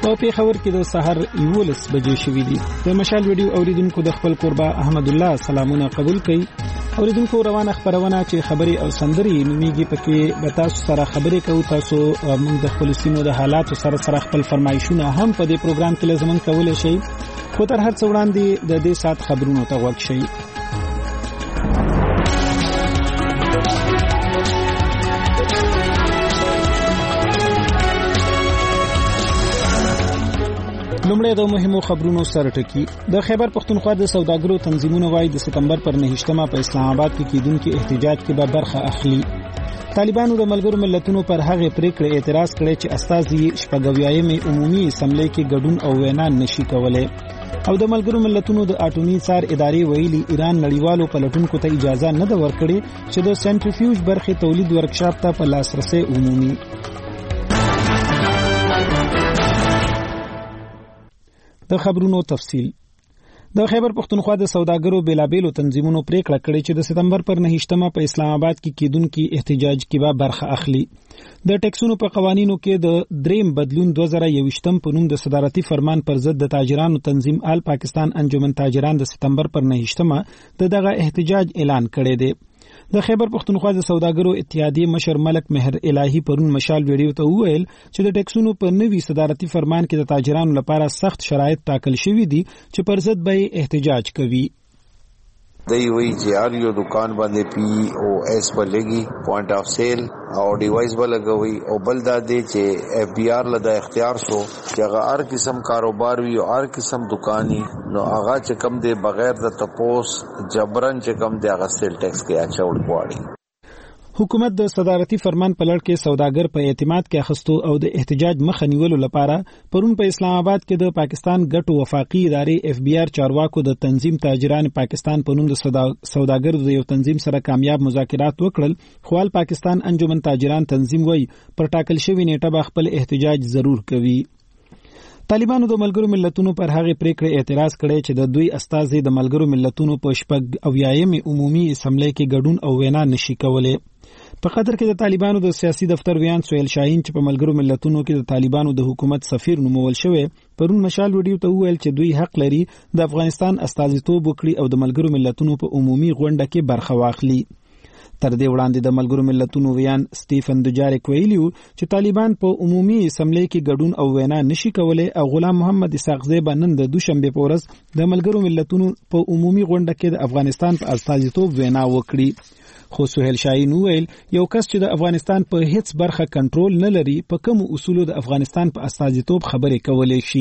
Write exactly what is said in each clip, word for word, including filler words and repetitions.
په پیښور کې د سحر یولس بجې شوې دي. د مشال ویډیو اوریدونکو د خپل قربا احمد الله سلامونه قبول کړي. اوریدونکو روانه خبرونه چې خبري او سندري نوميږي پکې به تاسو سره خبرې کوو. تاسو موږ د خپل سیمو د حالاتو سره سره خپل فرمایشونه هم په دې پروګرام کې لازم کولای شئ. خو تر هر څه وړاندې د دې سات خبرونو ته غوږ شئ. لومړی د مهمو خبرونو سره ټکی. د خیبر پختونخوا د سوداګرو تنظیمونو وايي د سپتمبر پر نهشتمه په اسلام آباد کې کیدونکو احتجاج کې به برخه اخلي. طالبانو د ملګرو ملتونو پر هغه پریکړه اعتراض کړی چې استازي شپږاویایمې عمومي اسمبلی کې ګډون او وینا نشي کولای. او د ملګرو ملتونو د اټومي څار ادارې ویلي ایران نړیوالو پلټونکو ته اجازه نه ده ورکړې چې د سنټریفیوج برخې تولید ورکشاپ ته په لاسرسي عمومي. د خبرونو تفصیل. د خیبر پختونخوا د سوداګرو بیلابېلو تنظیمونو پریکړه کړې چې د سپتمبر پر نهشتمه په اسلام آباد کې کیدونکو احتجاج کې به برخه اخلي. د ټیکسونو په قوانینو کې د دریم بدلون دوه زره یوویشتم په نوم د صدارتي فرمان پر ضد د تاجرانو تنظیم آل پاکستان انجمن تاجران د سپتمبر پر نهشتمه د دغه احتجاج اعلان کړی دی. د خیبر پختونخوا د سوداګرو اتحادیې مشر ملک مهر الهی پرون مشال ویډیو ته وویل چې د ټیکسونو په نوي صدارتي فرمان کې د تاجرانو لپاره سخت شرایط ټاکل شوي دي چې پر ضد به احتجاج کوي. دی وی چې هر یو دکان باندې پی او ایس پر لګي پوینټ اف سیل او ډیوایس به لګوي او بل دا دی چې اف بی آر لدا اختیار شو چې هغه هر قسم کاروبار وي او هر قسم دکانی نو هغه چې کم دی بغیر د تپوس جبرن چې کم دی هغه سیل ټیکس کې اچول غواړي. حکومت د صدارتي فرمان په لړ کې سوداګر په اعتماد کې اخستو او د احتجاج مخه نیولو لپاره پرون په اسلام آباد کې د پاکستان ګټو وفاقي ادارې اف بی آر چارواکو د تنظیم تاجران پاکستان په نوم د سوداګرو د یو تنظیم سره کامیاب مذاکرات وکړل. خو پاکستان انجمن تاجران تنظیم وایي پر ټاکل شوی نیټه به خپل احتجاج ضرور کوي. طالبانو د ملګرو ملتونو پر هغه پریکړه اعتراض کړی چې د دوی استازي د ملګرو ملتونو په شپږ اویایمې عمومي اسمبلی کې ګډون او وینا نشي کولای. په قطر کې د طالبانو د سیاسي دفتر ویان سهیل شاهین چې په ملګرو ملتونو کې د طالبانو د حکومت سفیر نومول شوی پرون مشال ویډیو ته وویل چې دوی حق لري د افغانستان استازیتوب وکړي او د ملګرو ملتونو په عمومي غونډه کې برخه واخلي. تر دې وړاندې د ملګرو ملتونو ویان سټیفن دوجاریک ویلیو چې طالبان په عمومي اسمبلی کې ګډون او وینا نشي کولای او غلام محمد اسحاقزی بنن د دوشنبه په ورځ د ملګرو ملتونو په عمومي غونډه کې د افغانستان په استازیتوب وینا وکړي. خو سهیل شاهین ویل یو کس چې د افغانستان په هیڅ برخه کنټرول نه لري په کوم اصولو د افغانستان په استازیتوب خبرې کولای شي.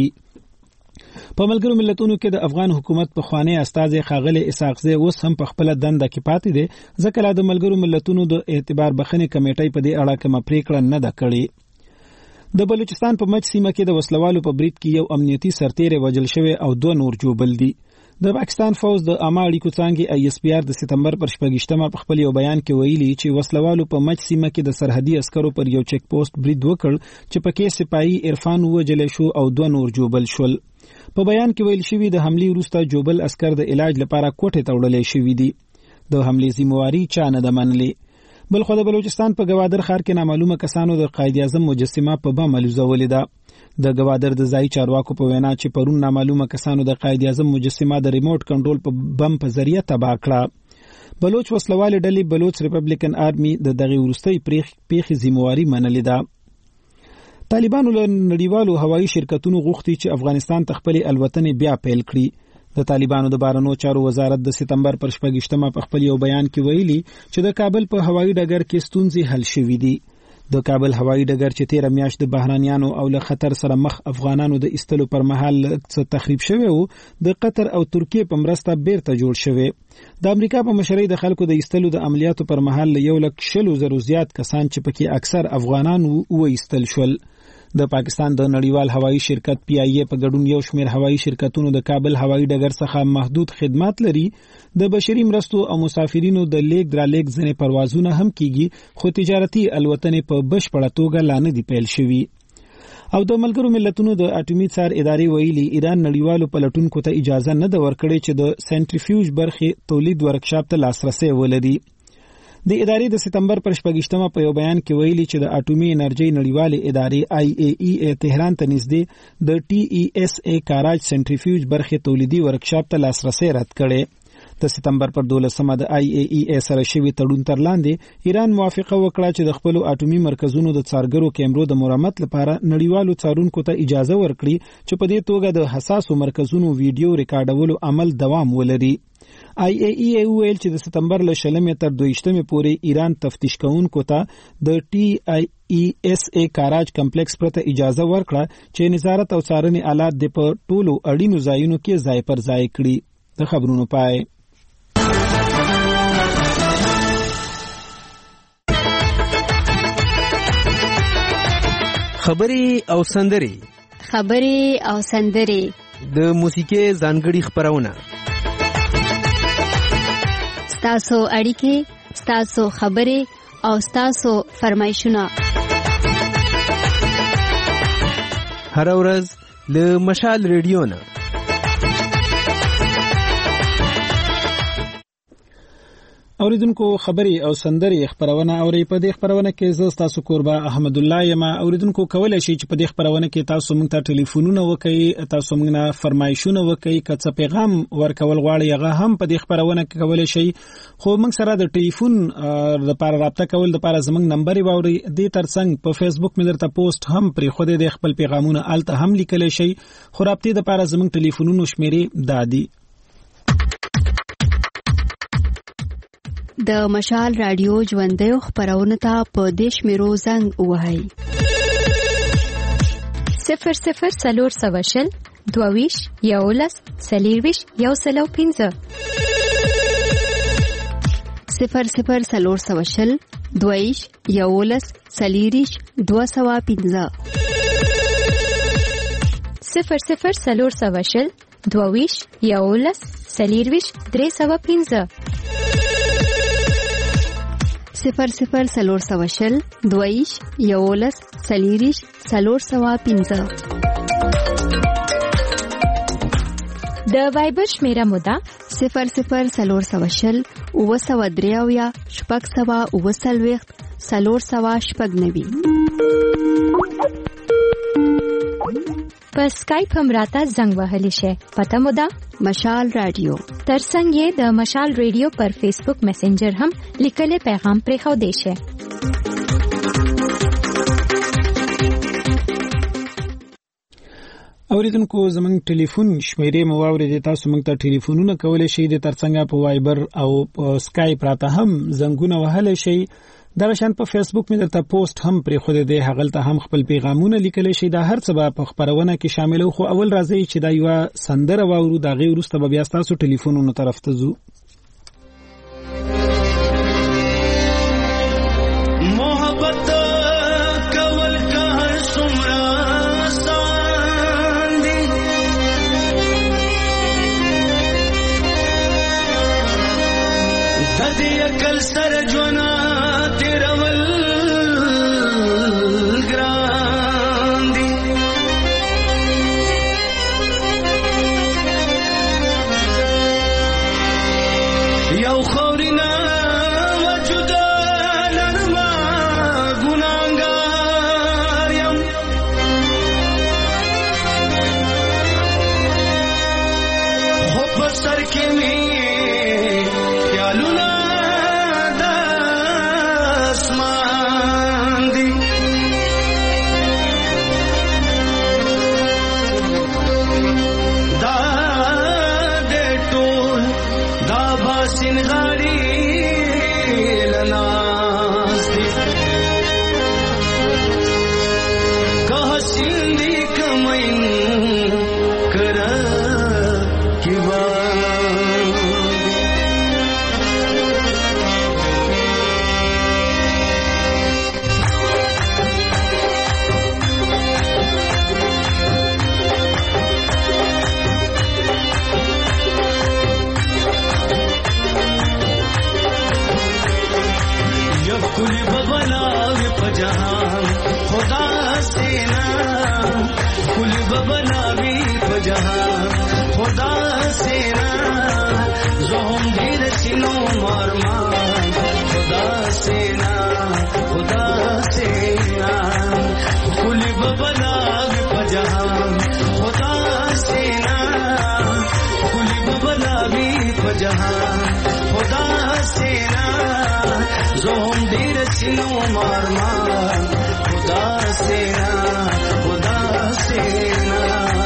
په ملګرو ملتونو کې د افغان حکومت په خوانی استازي خاغله اسحاقزی اوس هم په خپل دنده کې پاتې دي ځکه د ملګرو ملتونو د اعتبار بخښنې کمیټې په دې اړه کومه پریکړه نه ده کړې. د بلوچستان په مچ سیمه کې د وسلوالو په برید کې یو امنیتي سرتیر وژل شوی او دوه نور جوبل دي. د پاکستان فوج د عامه اړیکو څانګې ای اس پی آر د سپتمبر پر شپږشتمه په خپل یو بیان کې ویلي چې وسلوالو په مچ سیمه کې د سرحدي عسکرو پر یو چیک پوسټ برید وکړ چې پکې سپایي عرفان وژل شو او دوه نور جوبل شول. په بیان کې ویل شوی د حملې وروسته جوبل عسكر د علاج لپاره کوټه ته وړل شوی دي. د حملې ذمہواری چا نه ده منلې. بل خو د بلوچستان په گوادر ښار کې نامعلومه کسانو د قائد اعظم مجسمه په بم الوزولې ده. د گوادر د ځای چارواکو په وینا چې پرون نامعلومه کسانو د قائد اعظم مجسمه د ریموټ کنټرول په بم په ذریعہ تباہ کړه. بلوچ وسلوال ډلې بلوچ ریپبلیکن آرمي د دغه ورستۍ پیښې ذمہواری منلې ده. طالبانو له نړیوالو هوایي شرکتونو غوښتي چې افغانستان ته خپل الوتنې بیا پیل کړي. د طالبانو د بارنو چارو وزارت د سپتمبر پر شپږشتمه په خپل یو بیان کې ویلي چې د کابل په هوایي ډګر کې ستونزې حل شوې دي. د کابل هوایي ډګر چې تیر میاشت د بهرانيانو او له خطر سره مخ افغانانو د استلو پر مهال څه تخریب شوی وو د قطر او ترکیه په مرسته بیرته جوړ شوی. د امریکا په مشرۍ د خلکو د استلو د عملیاتو پر مهال یو لک شلو زرو زیات کسان چې پکې اکثر افغانان وو استل شول. د پاکستان د نړیوال هوایي شرکت پی آی ای په ګډون یو شمېر هوایي شرکتونو د کابل هوایي ډګر څخه محدود خدمات لري. د بشري مرستو او مسافرینو د لیک درا لیک ځنې پروازونه هم کیږي خو تجارتي الوتنې په بشپړه توګه لا نه دي پیل شوي. او د ملګرو ملتونو د اټومي څار ادارې ویلي ایران نړیوالو پلټونکو ته اجازه نه ده ورکړې چې د سنټریفیوج برخې تولید ورکشاپ ته لاسرسي ولري. د ادارې د سپتمبر پر شپږشتمه په یو بیان کې ویلي چې د اټومي انرژي نړیوالې ادارې آی ای ای تهران ته نږدې د ټي ای اس ای کاراج سنټریفیوج برخې تولیدي ورکشاپ ته لاسرسي رد کړي. د سپتمبر پر دولسمه د آی ای ای سره شوی تړون تر لاندې ایران موافقه وکړه چې د خپل اټومي مرکزونو د څارګرو کیمرو د مرمت لپاره نړیوالو څارونکو ته اجازه ورکړي چې په دې توګه د حساسو مرکزونو ویډیو ریکارډولو عمل دوام ولري. آی ای ای ویل چې د سپتمبر له شلمې تر دویشتمې پورې ایران تفتیش کوونکو ته د ټي آی ای اس ای کاراج کمپلیکس پرته اجازه ورکړه چې نظارت او څارنې آلات د په ټولو اړینو ځایونو کې ځای پر ځای کړي. د خبرونو پای. خبرې او سندري خبرې او سندري د موسیقي ځانګړي خبرونه ستاسو اړیکې ستاسو خبرې او ستاسو فرمایشونه هر ورځ له مشال ریډیو نه. اوریدونکو خبري او سندري خبرونه اوري. په دې خبرونه کې زه تاسو قربا احمد الله یم. اوریدونکو کولای شي چې په دې خبرونه کې تاسو موږ ته ټلیفونونه وکړئ، تاسو موږ نه فرمایشونه وکړئ، که څه پیغام ورکول غواړئ هغه هم په دې خبرونه کې کولای شي. خو موږ سره د ټلیفون لپاره رابطه کول لپاره زموږ نمبر واوري. دې ترڅنګ په فیسبوک مې درته پوسټ هم پرې خو دې خپل پیغامونه آلته هم لیکلی شي. خو رابطې لپاره زموږ ټلیفونونو شمیرې دادي د مشال رادیو ژوندۍ خبرونه ته په دیش میرو زنګ وهاي صفر صفر سلور سواشل دوویش یولس سلیرویش یو سلو پینزه صفر صفر سلور سواشل دوویش یولس سلیریش دو سوا پینزه صفر صفر سلور سواشل دوویش یولس سلیرویش درې سوا پینزه صفر صفر سلور سواشل دویش یولس سلیریش سلور سوا پینزه. د وایبر شمیره مودا صفر صفر سلور سواشل اوه سوا دریاویا شپږ سوا اوه سلویخت سلور سوا شپږ نوي. په سکایپ هم راته زنګ وهلی شي. پته مو ده مشال رادیو. ترڅنګ یې د مشال رادیو پر فیسبوک میسنجر هم لیکلي پیغام پرې خو دی شي. اوریدونکو زموږ ټلیفون شمیرې مو واورېدې. تاسو موږ ته ټلیفونونه کولی شئ. د ترڅنګ په وایبر او په سکایپ راته هم زنګونه وهلی شئ. دا شان په فیسبوک مې درته پوسټ هم پرې خو دې هغه ته هم خپل پیغامونه لیکلی شي. دا هر څه به په خبرونه کې شامل. خو اول راځي چې دا یو سندره واورو، دا غي وروسته به بیا تاسو ټلیفونونو طرف ته ځو. محبت کول که څومره آسان دي، د دې عقل سره ژوند خدا جهان خدا سینا زوم ډیر سينو مارمان خدا سینا خدا سینا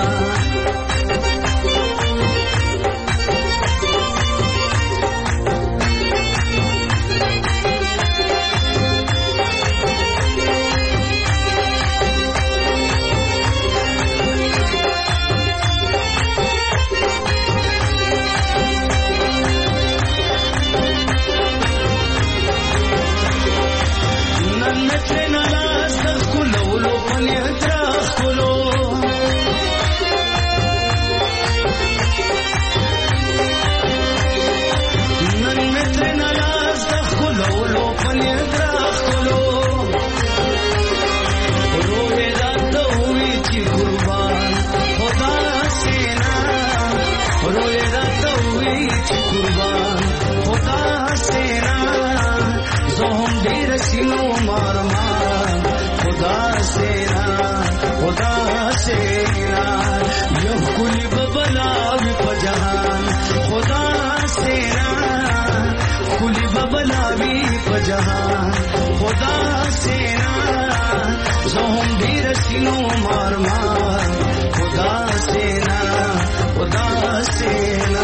जहां खुदा सेना ज़ोम भी रसीनो मार मार खुदा सेना खुदा सेना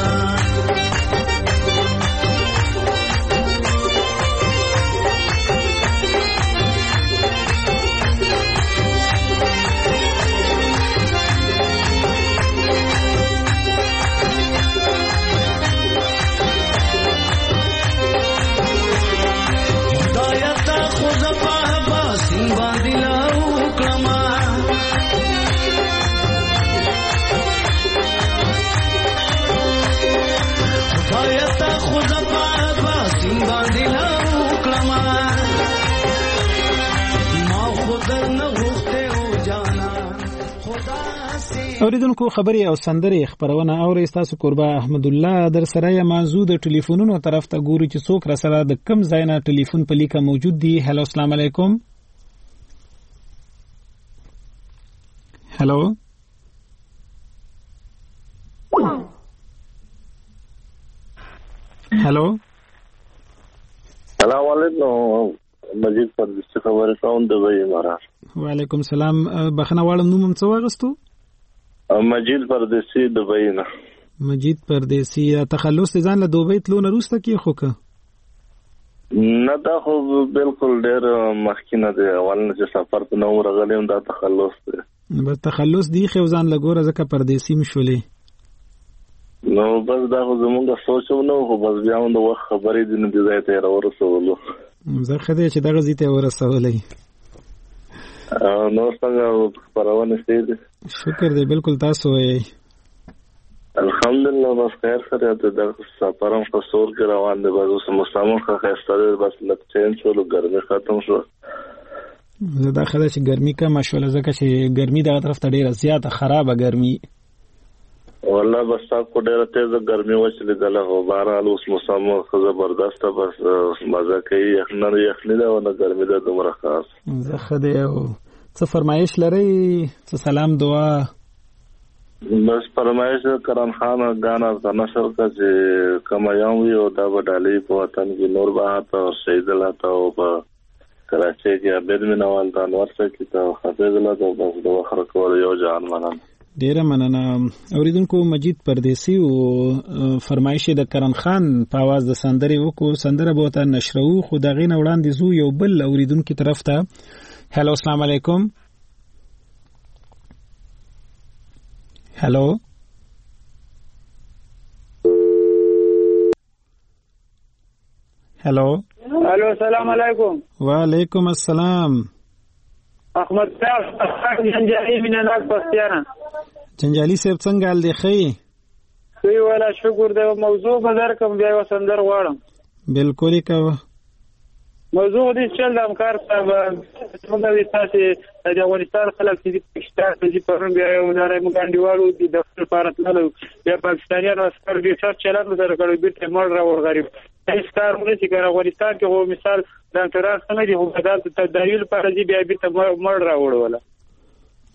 اوریدونکو خبري او سندري خبرونه اوري تاسو قربا احمد الله در سره موضوع د ټلیفونونو طرف ته ګوري چې څوک را سره د کم ځای نه ټلیفون په لیکه موجود دي. هلو السلام علیکم. هلو هلو السلام علیکم. مجید پردیسی خبر کوم د وی مرار. وعلیکم السلام. بخنه واړم نوم څه واغستو؟ مجید پردیسی دبی نه. مجید پردیسی تخلص ځان له دوبۍ تلو نه روسته کې خو که نه دا خو بالکل ډېر مخکینه دی. اول نه چې سفر ته نو راغلم دا تخلص دی. بس تخلص دی خو ځان له ګوره ځکه پردیسی مشولې نو بس دا خو زمونږ سوچو نو خو بس بیا هم د وخت خبرې دي نو دې ځای ته راورسولو. زه ښه دی چې دغه ځای ته ورسولی. نو څنګه خبرونه ستې دي؟ شکر دی بالکل. تاسو یې؟ الحمدلله بس خیر سره د سفرم په سور کې روان دی. بس اوس موسم ښه ښایسته دی. بس لږ چینج شو، ګرمي ختم شو. زه دا ښه ده چې ګرمي کمه شوله ځکه چې ګرمي دغه طرف ته ډېره زیاته خرابه ګرمي والله بس تاسو ډېره تیزه ګرمي وچلېدله خو بهرحال اوس موسم ښه زبردسته بس مزه کوي. یخنه یخني ده او نه ګرمي ده دومره خاص. زه ښه دی. او څه فرمایش لرئ؟ څه سلام دعا؟ بس فرمایش کرن خان غانا ته نشر کا چې کما یوم وی او دا وډالي په وطن کې نور بهات او شهید لاته او په کراچي کې عبد منوال دا نور څه کې ته حافظ لاته بس دوه خر کول یو جان منن. ډیره مننه. اوریدونکو مجید پردیسی او فرمایش د کرن خان په आवाज د سندري وکړو. سندره به ته نشرو خو دغه نه وړاندې زو یو بل اوریدونکو طرف ته. هلو السلام علیکم. هلو هلو الو السلام علیکم. وعلیکم السلام. احمد صاحب جنجالي من ناک پستیانا. جنجالي صاحب څنګه حال دی؟ ښه وی ولا شکر دی. موضوع بدر کوم بیا وسندر غواړم. بالکل کوه. موضوع دې چل د امکار صاحب څنګه وي تاسو د افغانستان خلک چې پاکستان ته پرون بیا یو نړۍ مګانډیوالو د دفتر پارت نه بیا پاکستانیانو اسکر دې سر چلن درکړي بیت مړ را ور غریب هیڅ کار نه چې ګره افغانستان کې هو مثال د انتراس نه دی هو بدل ته دلیل پر دې بیا بیت مړ را وړول.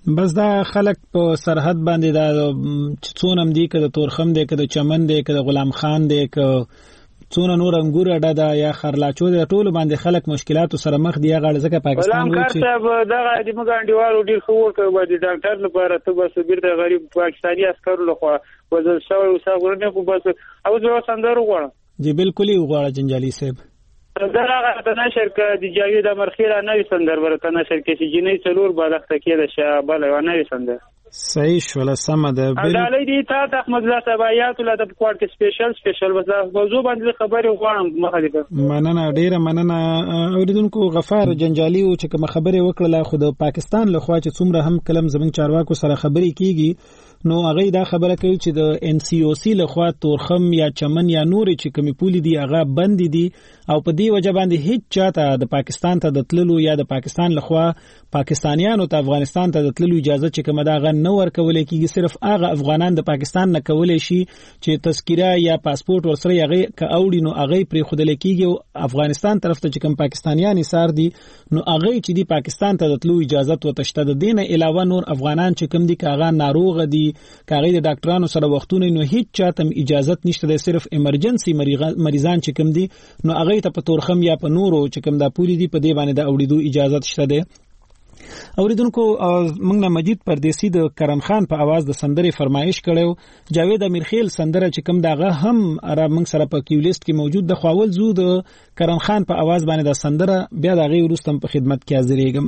بس دا خلک په سرحد باندې دا څونم دی که د تورخم دی که د چمن دی که د غلام خان دی که څونه نور انګور اډه دا یا خرلاچو د ټولو باندې خلک مشکلاتو سره مخ دي. هغه ځکه پاکستان وایي چې صاحب دغه د موږ انډیوالو ډیر خو ورکوي باندې ډاکټر لپاره ته بس بیرته غریب پاکستاني عسکرو لخوا وزل شوی او څنګه نه خو بس او زه سندرو غواړم. جی بالکل یې غواړم جنجالي صاحب. دغه د نشر ک د جاوید امرخیره نوې سندر ورته نشر کې چې جنې څلور بالښت کې د شابل و نوې سندر صحیح شول سم ده. عدالت دي تا احمد الله تبعیات له د کوارټ کې سپیشل سپیشل وځه موضوع باندې خبرې غواړم مخالفه. مننه ډیره مننه اوریدونکو. غفار جنجالي او چې کوم خبرې وکړه خو د پاکستان لخوا چې څومره هم کلم زمنګ چارواکو سره خبرې کیږي نو هغه دا خبره کوي چې د ان سی او سی لخوا تورخم یا چمن یا نور چې کومې پولي دي هغه بند دي او په دې وجه باندې هیڅ چاته د پاکستان ته د تللو یا د پاکستان لخوا پاکستانیانو ته افغانستان ته د تللو اجازه چې کومه دا غن نه ورکول کیږي. صرف هغه افغانان د پاکستان نه کولای شي چې تذکره یا پاسپورت ورسره هغه ک اوړي نو هغه پرې خودل کیږي او افغانستان طرف ته چې کوم پاکستانیان سار دي نو هغه چې دی پاکستان ته د تللو اجازه وتشته. د دین علاوه نور افغانان چې کوم دي کاغه ناروغ دي کاغه د ډاکټرانو سره وختونه نو هیڅ چاته اجازه نشته. صرف ایمرجنسي مریضان چې کوم دي نو هغه ته په تورخم یا په نورو چې کوم دا پولی دي په دې باندې د اوړېدو اجازه شته ده. اوریدونکو موږ نه مجید پردیسی د کرم خان په आवाज د سندرې فرمایش کړو. جاوید امیرخیل سندره چې کوم داغه هم را موږ سره په کیو لیست کې موجود د خواول زو د کرم خان په आवाज باندې د سندره بیا د غي ورستم په خدمت کې حاضرېږم.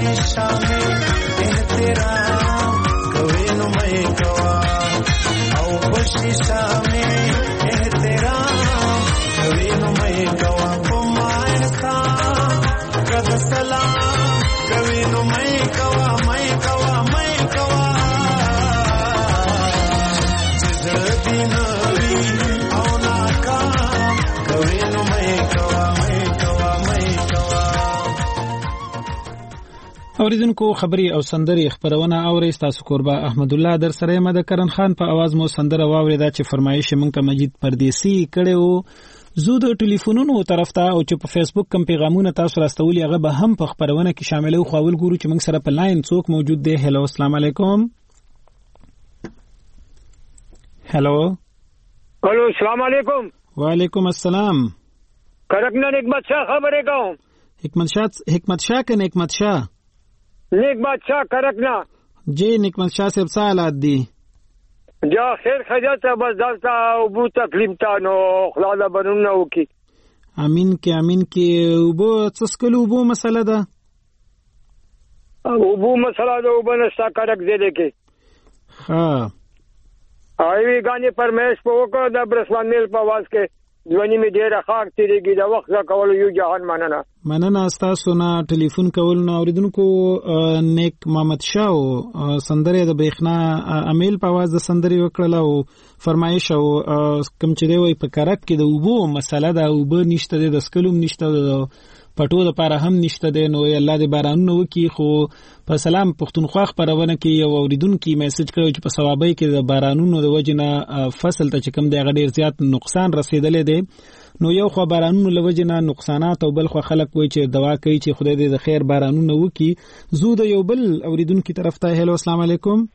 शीशा में एहतराम कवे नु मैं कवा ओ शीशा में एहतराम कवे नु मैं कवा कुमार का कद सलाम कवे नु मैं कवा मैं कवा मैं कवा जिजदी नवी औना का कवे नु मैं कवा मैं कवा मैं कवा اوریدونکو خبري او سندري خبرونه اوري تاسو قربا احمد الله در سره مد کرن خان په आवाज مو سندره واوریدا چې فرمایش مونږ ته مجید پردیسی کړو زو د ټلیفونونو طرف ته او چې په فیسبوک کم پیغامونه تاسو راستولي هغه به هم په خبرونه کې شامل او خاول ګورو چې موږ سره په لاین څوک موجود دی. هلو السلام علیکم. هلو هلو السلام علیکم. وعلیکم السلام. کرکنا حکمت شاه خبرې کوم. حکمت شاه حکمت شاه کنه حکمت شاه نیک بادشاہ کرکنا جی نکمت شاه صاحب څه حالات دي؟ جا خیر خجاته بس دلته وبو تکلیف تا نو خلاله بنونه وکي. امین کې امین کې وبو څسکلو وبو مسله ده وبو مسله ده وبنستا کرک دې کې ها ایوی غانې پرمیش په وکړه د برسوان میل په واس کې ځواني می ډیره خاک تیریږي د وخت کول یو جهان مننه مننه تاسو نه ټلیفون کول نو اوریدونکو نیک محمد شاه سندره د بریښنا امیل په आवाज د سندري وکړه او فرمایش او کم چې دی وي په کرک کې د وبو مسله ده او به نشته د سکلوم نشته د پټو د پاره هم نشته دی نو الله دې بارانونه وکي خو په سلام پښتونخوا خبرونه کې یو اوریدونکو میسج کړو چې په ثوابي کې د بارانونو د وجنه فصل ته چې کم دی غډیر زیات نقصان رسیدلې دی نو یو خو بارانونو لوجنه نقصانات او بل خو خلک وایي چې دوا کوي چې خدای دې د خیر بارانونه وکي. زو د یو بل اوریدونکو طرف ته هلو السلام علیکم.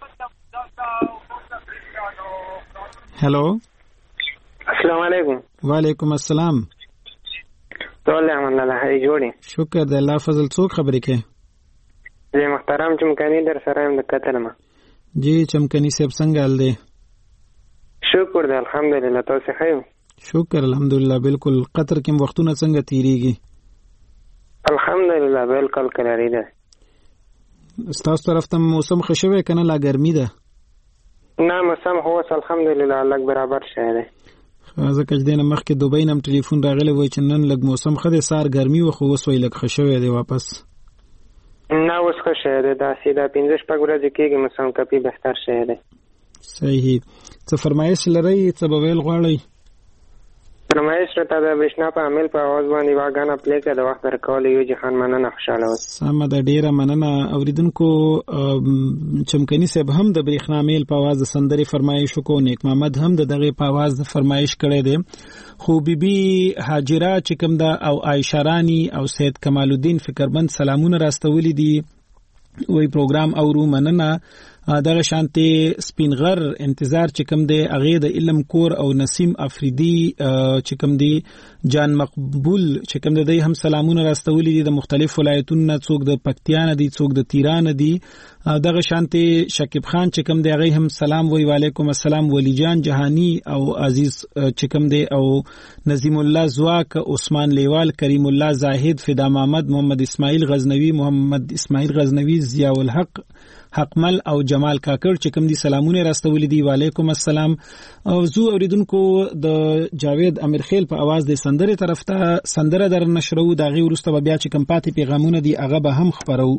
هلو السلام علیکم. وعلیکم السلام. ټول امن الله هي جوړي شکر د الله فضل. څوک خبرې کوي؟ زه محترم چمکني در سره هم د کتلم. جی چمکني صاحب څنګه حال دی؟ شکر دی الحمدلله. تاسو ښه یو؟ شکر الحمدلله. بالکل. قطر کې وختونه څنګه تیریږي؟ الحمدلله بالکل کلاري ده. تاسو طرف ته موسم ښه شوی کنه لا ګرمي ده؟ نه موسم هو الحمدلله الله برابر شه ده. ځکه چې دنه مخکې دوبۍ نم ټلیفون راغلی وای چې نن لګ موسم خده سار ګرمي و خو اوس وای لګ خشوي دی واپس نه اوس خشه دی دا سیده پنځه شپږ ورځې کېږي موسم کپی بهتر شه دی. صحیح. څه فرمایش لري څه به ویل غواړئ؟ فرمایش راته د برېښنا په عمل په आवाज باندې واګانه پلی کړه د وخت درکول یو جهان مننه خوشاله اوس. سم د ډیره مننه. اوریدونکو چمکني صاحب هم د برېښنا میل په आवाज د سندري فرمایش کو نیک محمد هم د دغه په आवाज د فرمایش کړي دي خو بیبي هاجره چې کوم دا او عائشه رانی او سید کمال الدین فکرمند سلامونه راستولي دي وی پروګرام اورو مننه. دغه شانتي سپینغر انتظار چې کوم دی اغه د علم کور او نسیم افریدی چې کوم دی جان مقبول چې کوم دی هم سلامونه راستولي دي د مختلف ولایتونو څوک د پکتیان دي څوک د تیران دي. دغه شانتي شکیب خان چې کوم دی هغه هم سلام وی وعلیکم السلام. ولی جان جهانی او عزیز چې کوم دی او نظیم الله زواک عثمان لیوال کریم الله زاهد فدا محمد محمد اسماعیل غزنوی محمد اسماعیل غزنوی ضیاء الحق حقمل او جمال کاکر چې کوم دي سلامونه راستولي دي وعلیکم السلام. او زو اوریدونکو د جاوید امیرخیل په आवाज د سندره طرف ته سندره در نشرو دا غي ورسته بیا چې کوم پاتې پیغامونه دي هغه به هم خبرو.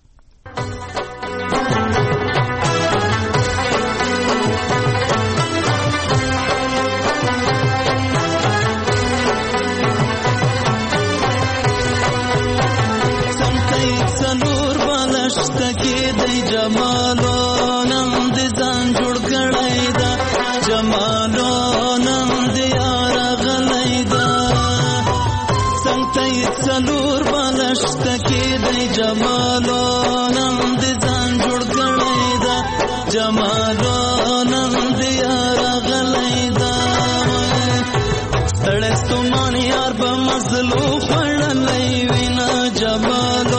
جمالو نم دې ځان جوړ کړی دا جمالو نم دې یار غلای دا څنګه څلور بالشت کې دې جمالو نم دې ځان جوړ کړی دا جمالو نم دې یار غلای دا ستړې ستومانه یار په مزلو خړلې وینا جمالو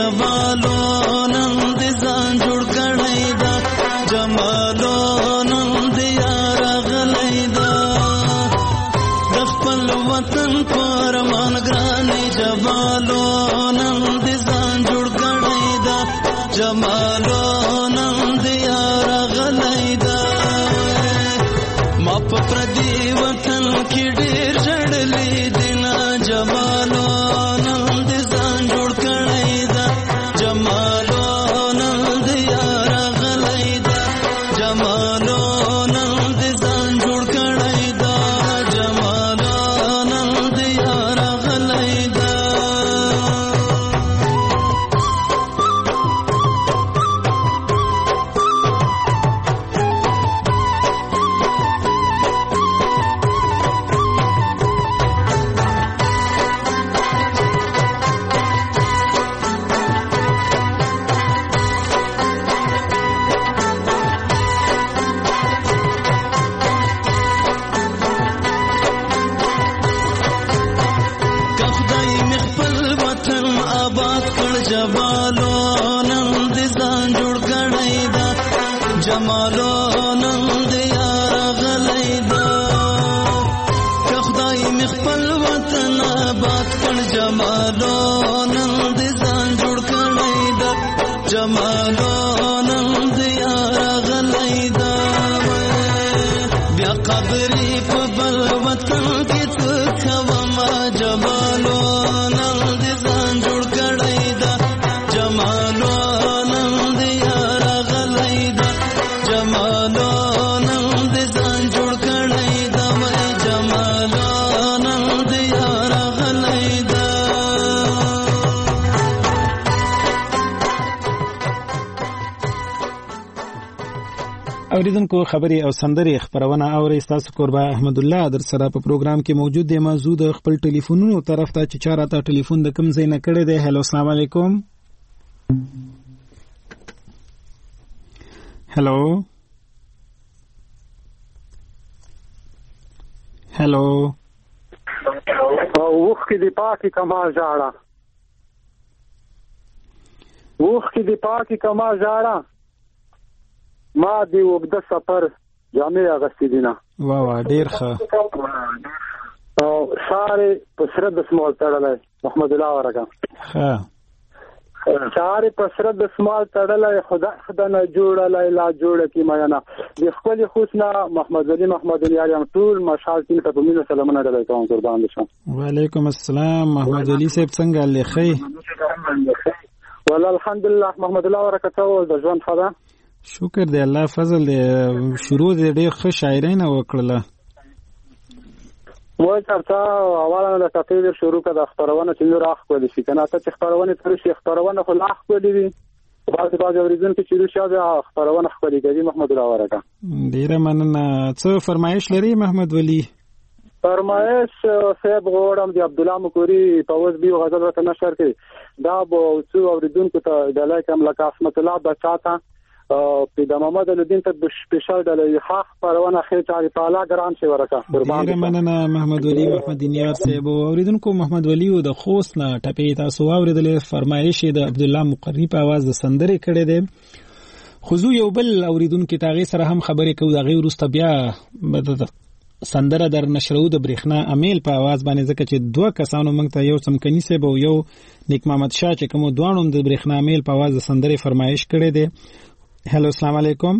جمالو نن دې ځان جوړ کړی دا جمالو نن دې یار غلی دا د خپل وطن پر مان ګرانې جمالو نن دې ځان جوړ کړی دا جمالو نن دې یار غلی دا ما په پردي وطن کې ډېر ژړلې دي نه جمالو نن دې ځان جوړ کړی دا جمالو نن دې یار غلی دا جمالو نن دې ځان جوړ کړی دا جمالو نن دې یار غلی دا جمالو نن دې ځان جوړ کړی دا جمالو نن دې یار غلی دا که خدای مې خپل وطن آباد کړ جمالو نن دې ځان جوړ کړی دا جمالو نن دې یار غلی دا بیا قبرې په بل وطن کې څه کوم جمالو نن دې ځان جوړ کړی دا جمالو نن دې یار غلی دا جمالو نن دې ځان جوړ کړی دا جمالو نن دې یار غلی دا اوریدونکو خبري او سندري خبرونه اوري تاسو قربا احمد الله در سره په پروګرام کې موجود دی موضوع د خپل ټلیفونونو طرف ته چې چا راته ټلیفون د کم ځای نه کړی دی هلو السلام علیکم هلو هلو وخ کې دی پاکي کما ژاړه وخ کې دی پاکي کما ژاړه ما دی وګد سفر جامع اغستی دینا واه واه ډیر ښه او ساره پسرد سمال تړلای محمد الله ورکا ها ساره پسرد سمال تړلای خدا خدا نه جوړلای لا جوړ کی میانا د خپل خوښنا محمد علي محمد علي یم ټول مشال تین ته بمینه سلامونه درته کوم قربان شم وعلیکم السلام محمد علي صاحب څنګه لخي والله الحمدلله محمد الله ورکا ته د ژوند خدا شکر دی الله فضل دی شروع دی ډېر ښه شاعرانه وکړله وای چرته اوله د تفصیل شروع کړه خبرونه چې نور اخ کولې شي کنه ته چې خبرونه تر شي خبرونه خو لاخ کولې دي بعض بعض اوریدونکو چې شروع شاده خبرونه خبرې کوي محمد الله ورکا ډیره مننه څه فرمایش لري محمد ولی فرمایش صاحب غوړم دی عبد الله مکوري په وځ بي غزل وته نشر کوي دا به څو اوریدونکو ته د لایکم لکه اسمت الله بچاته په د محمد الدین ته سپیشل د حق پرونه خې چاري تعالی ګران شي ورکا قربان ډیر مننه محمد ولی محمد دینیار صاحب اوریدونکو محمد ولی د خوست نه ټپې تاسو اوریدلې فرمایش د عبد الله مقری په आवाज د سندره کړي دي خو یو بل اوریدونکو تاغي سره هم خبرې کوي دا غیر واست بیا سندره در نشرو د برېښنا امیل په आवाज باندې ځکه چې دوه کسانو موږ ته یو سمکني سه به یو نیک محمد شاه چې کوم دوانو د برېښنا امیل په आवाज د سندره فرمایش کړي دي هلو السلام علیکم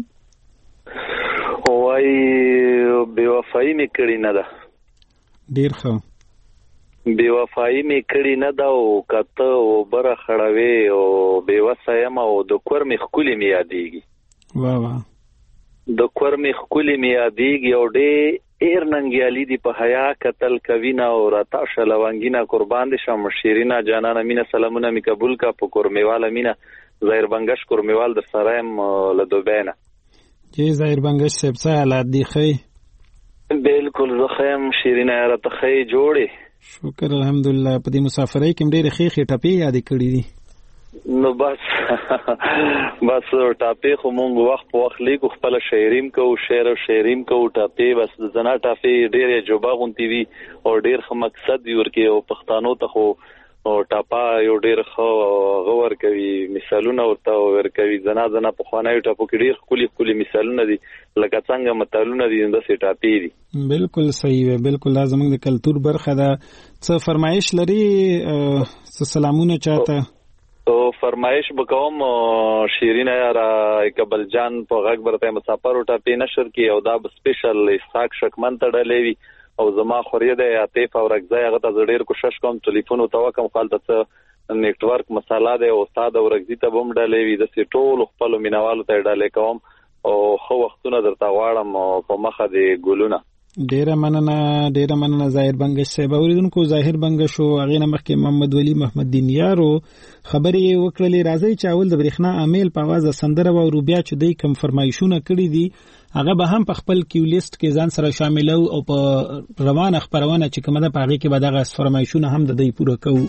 وای بے وفایی می کړی نه ده ډیر ښه بے وفایی می کړی نه ده او کته او بره خړوي او بے وسایم او د کور می خولي می یادېږي واه واه د کور می خولي می یادېږي او ډېر ایر ننګیالي دی په حیا قتل کوینا او راتا شلوانګینا قربان دي شم شیرینا جانانا مینا سلامونه می قبول کا په کور میواله مینا ظاهر بنگش کورمیوال در سرایم له دوبینا جی ظاهر بنگش صاحب څه حالات دي خی بالکل زخم شیرینه را ته خی جوړي شکر الحمدلله په دې مسافرۍ کې ډېر خې خې ټپې یاد کړې دي نو بس بس ټاپې خو مونږ وخت په وخت لیکو خپل شاعریم کو شعر او شاعریم کو ټاپې بس زنا ټاپې ډېر جوبا غونتی وي او ډېر خ مقصد دی ورکه او پښتانو ته خو او ټاپا یو ډیر خو غور کوي مثالونه ورته ورکوي زنا زنا په خوانایو ټاپو کې ډیر خولي خولي مثالونه دي لکه څنګه متالونه دي د سي ټاپي دي. بالکل صحیح وي بالکل لازم د کلچر برخه ده. څه فرمایش لري سلامونه چاته؟ تو فرمایش وکوم شیرین یارا اقبال جان په غږ برته مسافر او ټاپي نشر کی او دا سپیشل اسحاق شکمن تړلې وي او زما خوري د عاطف او رغزای هغه ته ډیر کوشش کوم ټلیفون او توکم خالته نیټورک مساله ده او استاد او رغزي ته بم ډالې وي د سټول خپل مینوالو ته ډالې کوم او خو وختونه درته غواړم په مخه دی ګلونه. ډیره مننه ډیره مننه ظاهر بنگش صاحب. اوریدونکو ظاهر بنگش او هغه مخکې محمد ولی محمد دینیارو خبرې وکړلې. راځي چې اول د برېښنا امیل په आवाज سندره او روبیا چې دوی کوم فرمایشونه کړی دي هغه به هم په خپل کیو لیست کې ځان سره شاملو او په روانه خبرونه چې کومه ده په هغه کې به دغه فرمایشونه هم د دوی پوره کوو.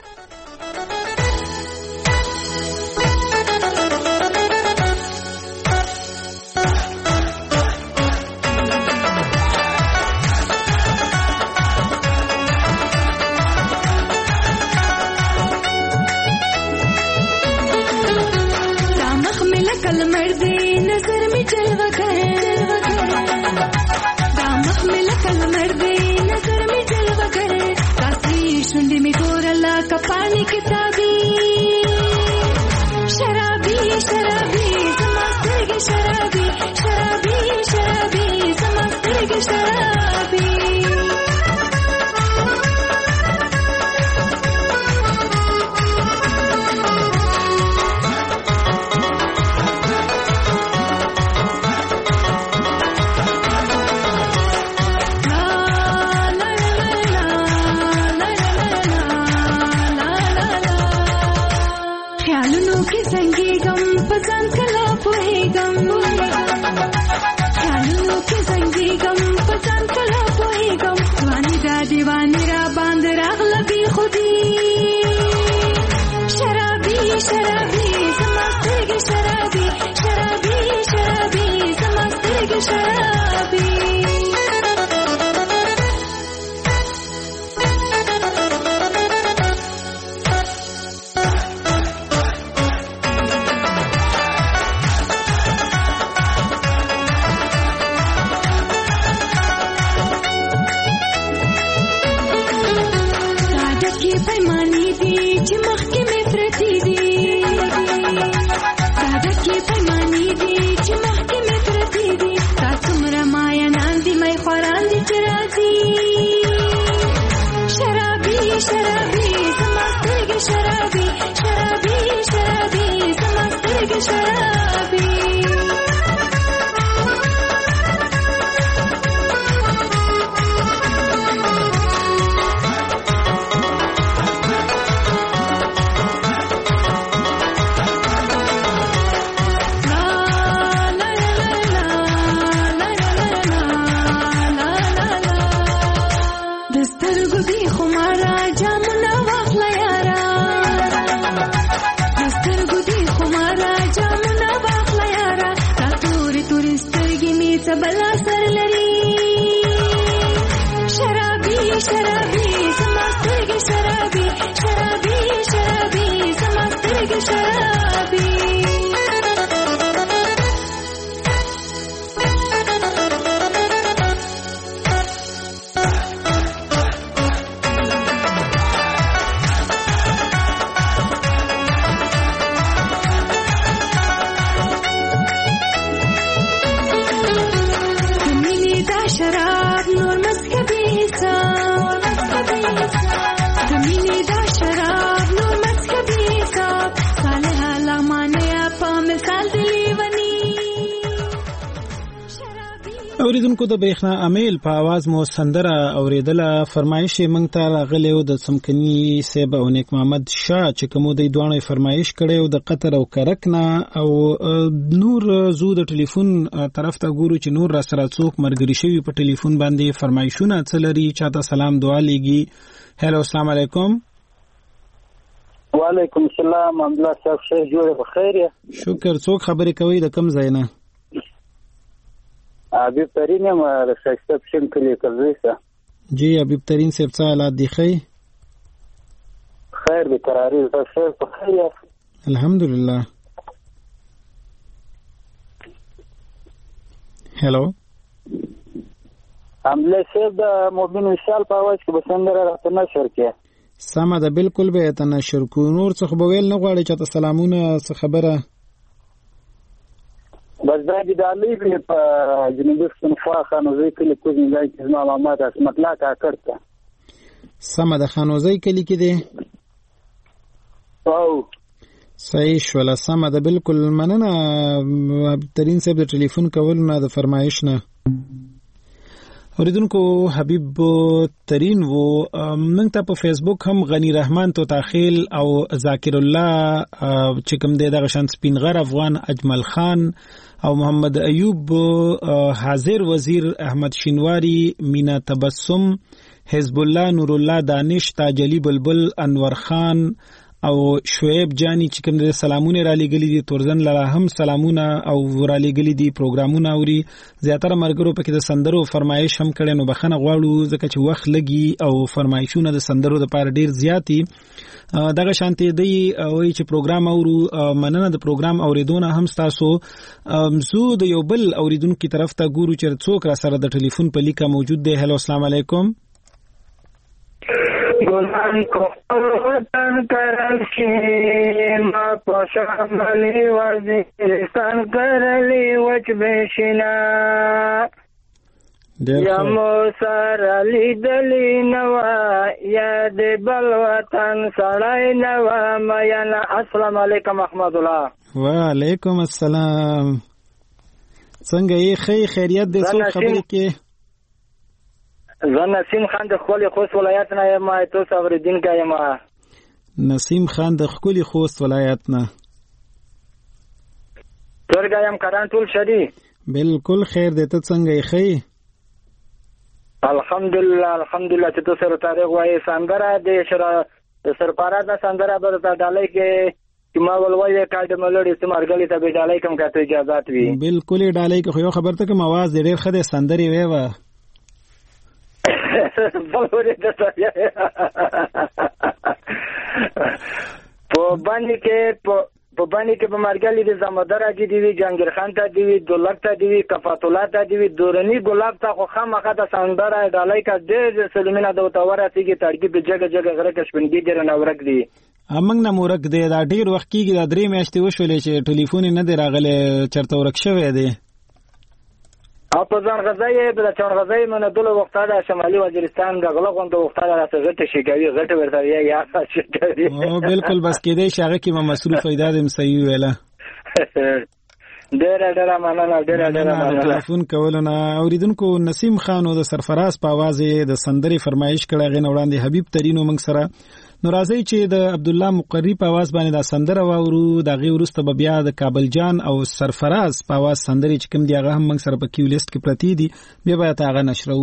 اوریدونکو د برېښنا امیل په आवाज مو سندره اوریدله. فرمایش مونږ ته راغلی و د سمکني صاحب او نیک محمد شاه چې کوم د دوه فرمایش کړي او د قطر او کرکنا او نور زو د ټلیفون طرف ته ګورو چې نور را سره څوک مرګري شوی په ټلیفون باندې فرمایشونه څلري. چاته سلام دعا لګي. هلو السلام علیکم. وعلیکم السلام الله صاحب شه جوړ بخیر. شکر. څوک خبرې کوي د کم ځای نه؟ حبیب ترین یم د شایسته پشن کلی کلویسه. جی حبیب ترین صاحب څه حالات دي؟ خی خیر دی قراری تاسو په خیر یاست الحمدلله هلو عمله سیب د مبین وشال په اواز کې بسندره راته نشر کې سمه ده بالکل به ته نشر کو نور څه خو ویل نه غواړي چې تاسو سلامونه څه خبره بس دا د علي په جنوبي صنفا خانوزي کلی کوزي ځای کې زما معلومات اسمت لا کا کړته سمه ده خانوزي کلی کې دي او صحیح شوله سمه ده بالکل مننه ترين صاحب د ټلیفون کول نه د فرمایش نه اوریدونکو حبیب ترين وو موږ ته په فیسبوک هم غنی رحمان تو تاخیل او ذاکر الله چې کوم دی دغه شان سپینغر افغان اجمل خان او محمد ایوب حاضر وزیر احمد شینواری مینا تبسم حزب الله نور الله دانش تاج علی بلبل انور خان او شعیب جانی چې کوم د سلامونه را لګلې دي تورزن لا هم سلامونه او را لګلې دي پروګرامونه اوري زیاتره مرګرو پکې د سندرو فرمایش هم کړي نو بخنه غواړو ځکه چې وخت لګي او فرمایشونه د سندرو د پاره ډیر زیاتی دغه شانتي دی وایي چې پروګرام اورو مننه د پروګرام اوریدونه هم تاسو زو د یو بل اوریدونکو طرف ته ګورو چې څوک را سره د ټلیفون په لیکه موجود دی هلو السلام علیکم ګلان کو وطن کرشي ما پښاملي وزیرستان کرلی وچ بشنا یا مو سره لیدلی نوا یاد بل وطن سړی نوا میانا السلام علیکم احمد الله وعلیکم السلام څنګه یې خیر خیریت دې څو خبرې کې زه نسیم خان د خپل خوست ولایت نه یم تاسو اوریدونکو یم نسیم خان د خپل خوست ولایت نه ترګه یم کاران ټول شدي بالکل خیر دې ته څنګه یې خیر الحمدلله الحمدلله چې تاسو سره تاریخ وایي سندره د شرا سرپارا د سندره به د ډالۍ کې چې ما ولوي کاډ ملړې سمارګلې ته به ډالۍ کوم کاته اجازه وي بالکل ډالۍ خو یو خبرته کوم आवाज ډېر خده سندري وې وا بلوري د سیا په باندې کې په باندې کې په مرګلې د زمادار اجي دی جنگیر خان ته دی دولت ته دی کفات الله ته دی دورنی ګلاب ته خو خامخه د سندره ډالۍ کا ډېر سلمینه د توره تیږي تړګي په جګه جګه غره کشمنګي ډېر نه ورک دی امنګ نه مورک دی دا ډېر وخت کېږي دا درې میاشتې وشولې چې ټلیفون نه دی راغلی چرته ورک شوی دی اپ ځان غزای د چون غزای منه دله وخت د شمالي وزیرستان د غلغوند وخت راته غټه شي کوي غټه ورته یا شي کوي او بالکل بس کې دی شاګه کې مصروف ایداد هم صحیح ویلا ډېر ډېر مننه ډېر ډېر مننه ټلیفون کولونه اوریدونکو نسیم خانو د سرفراز په आवाज د سندري فرمایش کړه غن وړاندې حبیب ترینو موږ سره نو راځي چې د عبد الله مقری په आवाज باندې د سندره واورو د غي ورسته بیا د کابل جان او سرفراز په आवाज سندري چې کوم دی هغه هم موږ سره په کیو لیست کې پرتی دي بیا به تاغه نشرو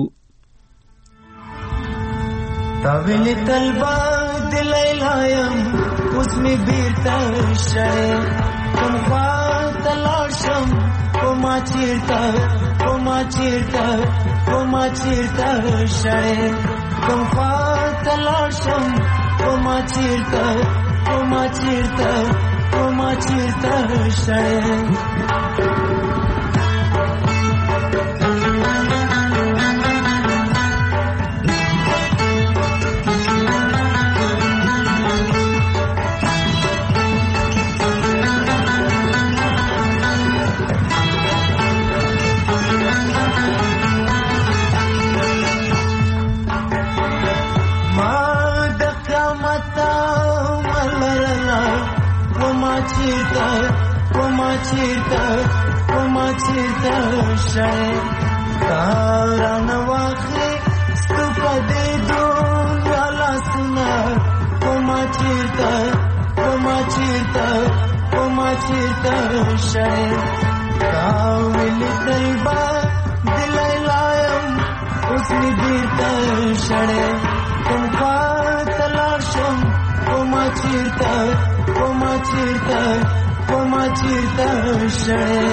تاویل طلبا دل لایم اوس می بیرته شای کوم خوا تلاشم کوم چیرته کوم چیرته کوم چیرته شای کوم خوا تلاشم کوم چیرته کوم چیرته کوم چیرته شای چیرته کوم چیرته شای تاران واخلي ستپدې دنیا لاسونه کوم چیرته کوم چیرته کوم چیرته شای تاویل طلبا دل لایم اوس می بیرته شړې کوم تلاشم کوم چیرته کوم چیرته کوم چیرته شړې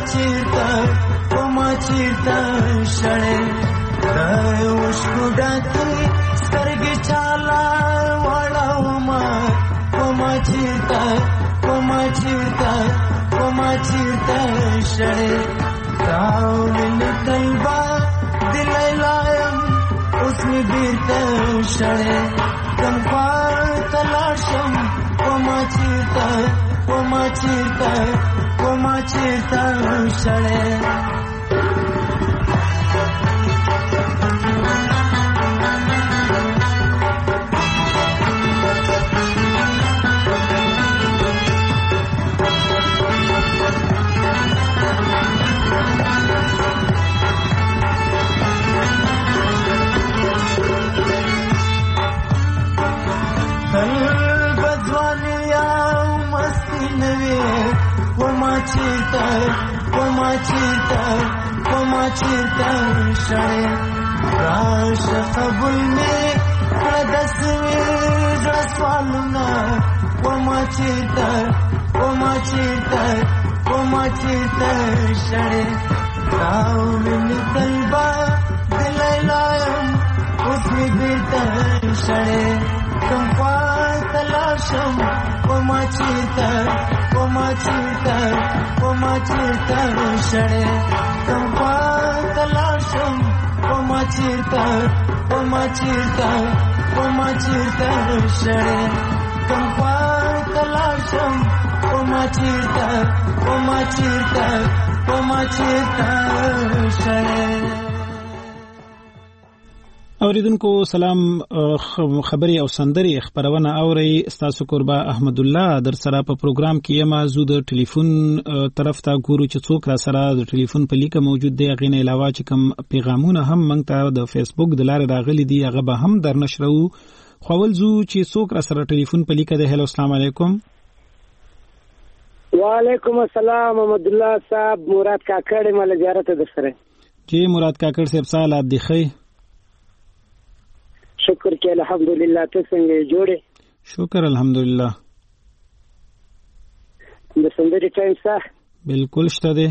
چیرته کومه چیرته شړې د وشکو ډکې سترګې چاله وړومه کومه چیرته کومه چیرته کومه چیرته شړې راولل طیبه دل لایم اوس مې بیرته شړې کم خوا ته لاړ شم کومه چیرته کومه چیرته کومه چیرته شړې چیرته کومه چیرته کومه چیرته شړې راشه قبول مې کړه د سوي زړه سوالونه کومه چیرته کومه چیرته کومه چیرته شړې راولل طیبه دل لایم اوس مې بیرته شړې کوم خوا ته لاړ شم کومه چیرته کومه چیرته کومه چیرته شړې کوم خوا ته لاړ شم کومه چیرته کومه چیرته کومه چیرته شړې کوم خوا ته لاړ شم کومه چیرته کومه چیرته کومه چیرته شړې. اوریدونکو سلام، خبري او سندري خبرونه اوري. استاسو قربا احمد الله در سره په پروګرام کې یم. زو د ټلیفون طرف ته ګورو چې څوک را سره د ټلیفون په لیکه موجود دی. غینه علاوه چې کوم پیغامونه هم مونږ ته د فیسبوک د لارې راغلي دي هغه به هم در نشرو. خپل زو چې څوک را سره ټلیفون په لیکه دی. هلو السلام علیکم. وعلیکم السلام محمد الله صاحب. مراد کاکړ مل زیارت در سره. جی مراد کاکړ صاحب سلام دی خی. شکر کې الحمدلله. ته څنګه جوړې؟ شکر الحمدلله. د سندري ټایم صح بالکل شته دی.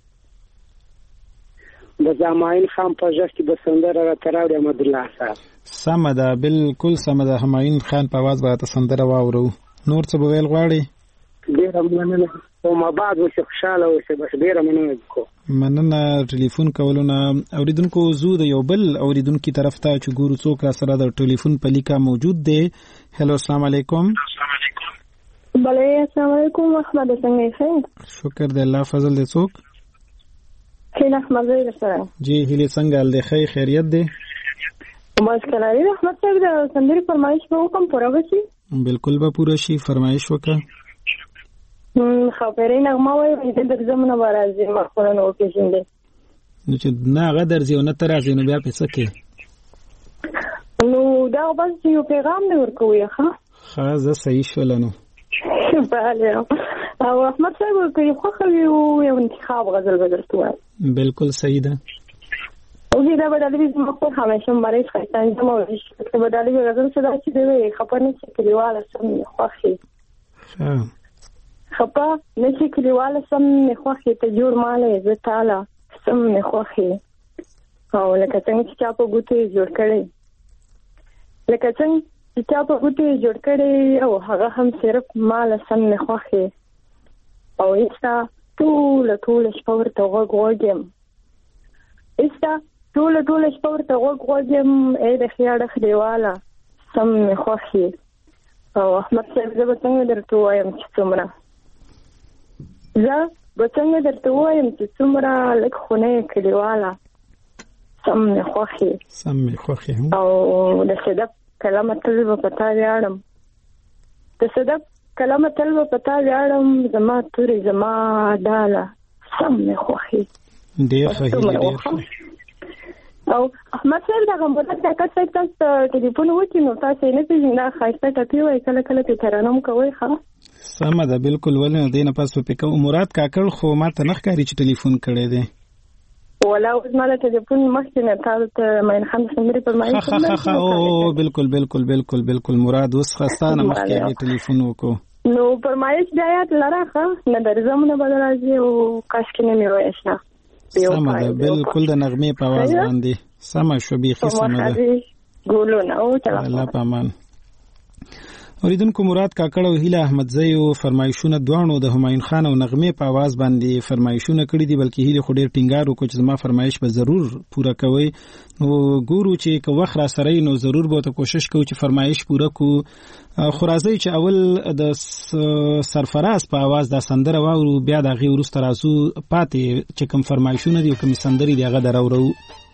د زماین خان په ځای کې د سندره را تراوړې احمد الله صاحب. سم ده، بالکل سم ده. هماین خان په आवाज به سندره واورو. نور څه ویل غواړي؟ ډیر مننه او ما بعد وشه خوشاله اوسه. بس ډیر مننه کو مننه ټلیفون کولونه. اوریدونکو زو د یو بل اوریدونکو طرف ته چې ګورو څوک را سره د ټلیفون په لیکه موجود دی. هلو السلام علیکم. بله السلام علیکم. احمد څنګه یې؟ شکر د الله فضل دی. څوک؟ هیله احمد زوی سره. جی هیله څنګه ال دی؟ خیر خیریت دی؟ مشکل لري احمد صاحب. د سندري فرمایش به کوم پوره وشي؟ بالکل به پوره شي. فرمایش وکړه. خبرې نغمه وایي د زمونه برازي مخونه نو پیژندې نو چې نه غدر زیو نه ترازي نو بیا پېڅ کې نو دا بس یو پیغام دی ورکوي. ښه ښه زه صحیح شول نو بله. او احمد صاحب کوي خو خو یو انتخاب غزل بدل توه. بالکل صحیح ده. او دا بدلې زما په همیشه مریض خاطر زما ویش چې بدلې غزل څه دا چې دی خبرنه چې کلیواله سم خوخي ها خپا نشي کلیواله سم نه خوخي ته جوړ مالې زه تعالی سم نه خوخي. او لکه څنګه چې په ګوتې جوړ کړي لکه څنګه چې په ګوتې جوړ کړي او هغه هم صرف مال سم نه خوخي. او ایستا ټول ټول شپه ورته وګورم ایستا ټول ټول شپه ورته وګورم اې د خیاړه خدیواله سم نه خوخي. او احمد صاحب زه به څنګه درته وایم چې څومره زه به څنګه درته وایم چې څومره لږ خونه کلیواله سم مې خوښي سم مې خوښي. او د صدق کلمه تل به پتا ویاړم د صدق کلمه تل به پتا ویاړم زما تورې زما ډاله سم مې خوښي. ډېر ښه ډېر او احمد صاحب دا غوډه تاکه څه تاسو ټلیفون وکړي نو تاسو نه پیژنئ دا خاصه ټپی وای کله کله په ترانم کوي. ښه سم ده بالکل. ولې دینه پاس په کو مراد کاکړ خو ما ته نخ کاری چې ټلیفون کړی دی ولا اوس مالا ټلیفون مخکې نه تاسو ته مې خان سمري پر مې او بالکل بالکل بالکل بالکل مراد اوس خستانه مخکې ټلیفون وکړو. نو فرمایش بیا یاد لراخه نه درځمونه بدل راځي او کاش کې نه مې وایښنا سمه ده بالکل د نغمې په आवाज باندې سمه شو بيخي سمه ده ګولو نو چلا الله پامان. اوریدونکو مراد کاکړ او هیله احمدزی او فرمایشونه دوانو د همایون خان او نغمې په आवाज باندې فرمایشونه کړی دي، بلکې هیله خو ډیر ټینګار وکړي چې زما فرمایش به ضرور پوره کوي. نو ګورو چې که وخت را سره نو ضرور به ته کوشش کوو چې فرمایش پوره کو. خو راځي چې اول د سرفراز په आवाज دا سندره واورو، بیا د غي ورسته راځو پاتې چې کوم فرمایشونه دي او کوم سندري دی هغه دراورو.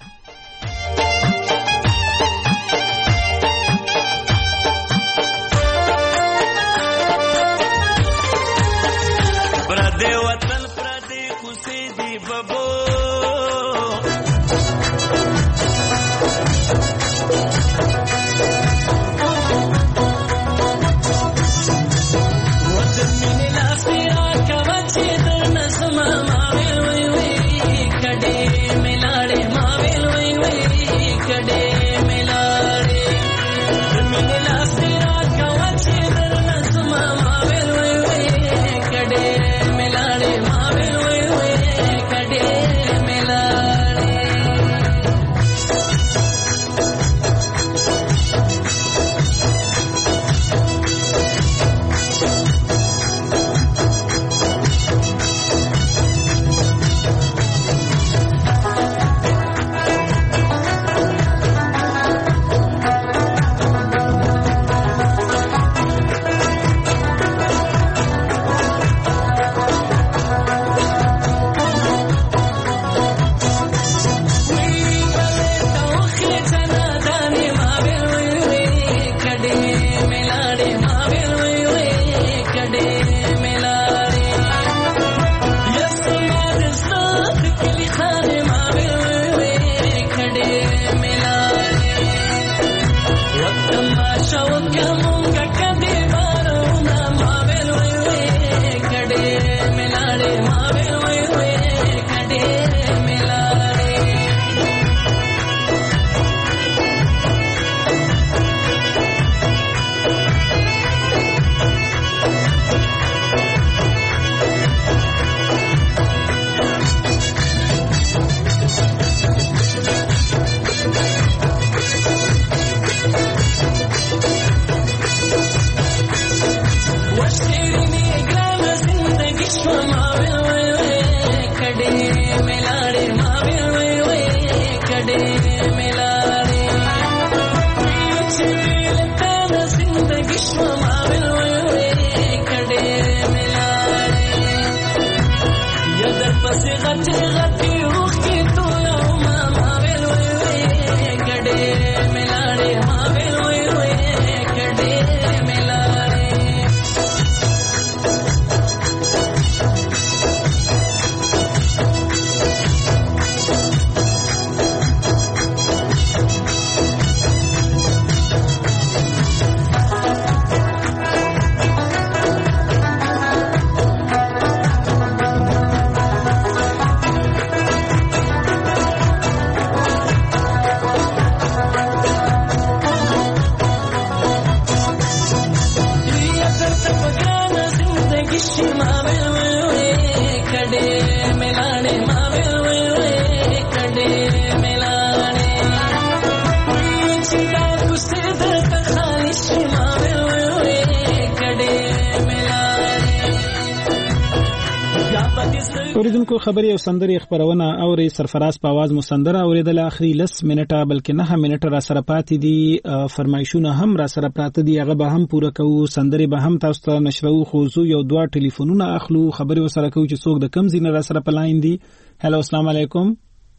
اوریدونکو خبري او سندري خبرونه اوري سرفراز په आवाज مو سندره اوریدل اخري لس منټه بلکې نه منټه را سره پاتې دي، فرمایشونه هم را سره پراته دي، هغه به هم پوره کوو، سندري به هم تاسو ته نشرو. خو زو یو دوه ټلیفونونه اخلو، خبري وسره کوو چې څوک د کم زینه را سره پلاین دي. هلو السلام علیکم.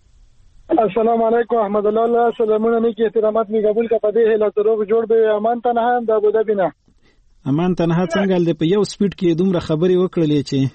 السلام علیکم احمد الله، سلامونه نیکی احترامات می قبول کا پدې هله تروغ جوړ به امان تنها د ابو ظبی نه. امان تنها څنګه د په یو سپیډ کې دومره خبري وکړلې چې